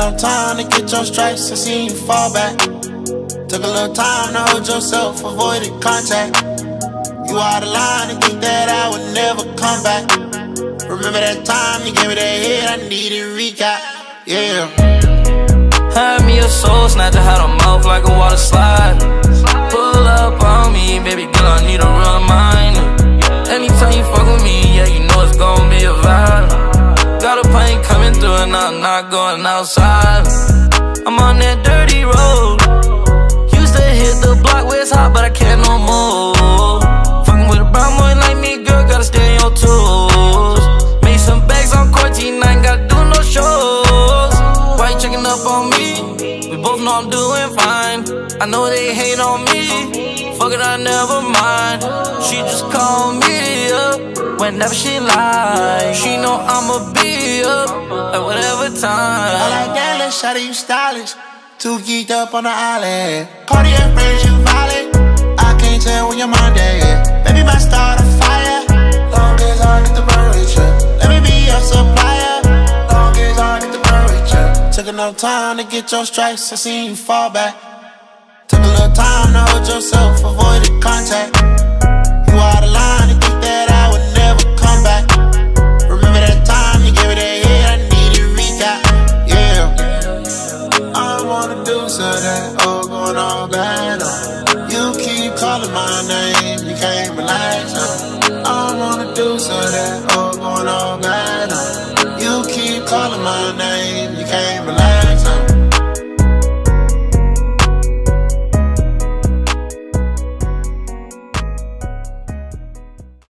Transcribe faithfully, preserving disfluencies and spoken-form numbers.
enough time to get your stripes, I seen you fall back. Took a little time to hold yourself, avoided contact. You out of line and think that I would never come back. Remember that time you gave me that head, I needed recap, yeah. Had me a soul snatcher, had a mouth like a water slide. Pull up on me, baby girl, I need a real reminder. Anytime you fuck with me, yeah, you know it's gon' be a vibe. Got a plane coming through and I'm not going outside. I'm on that dirty road. Used to hit the block where it's hot, but I can't no more. Fucking with a brown boy like me, girl, gotta stay on your toes. Made some bags on quarantine, I ain't gotta do no shows. Why you checking up on me? We both know I'm doing fine. I know they hate on me. Fuck it, I never mind. She just call me up whenever she lies. She know I'ma be up at whatever time. I like that little shawty, you stylish. Too geeked up on the island. Cartier frames, you violent. I can't tell when your mind dead. Baby, my start a fire. Long as I get the burn with you. Let me be your supplier. Long as I get the burn with you. Took enough time to get your stripes, I seen you fall back. Took a little time to hold yourself, avoided contact. You out of line and think that I would never come back. Remember that time you gave me that head, I needed recap, yeah. I wanna do so that all going all bad on. You keep calling my name, you can't relax on. I wanna do so that all going all bad.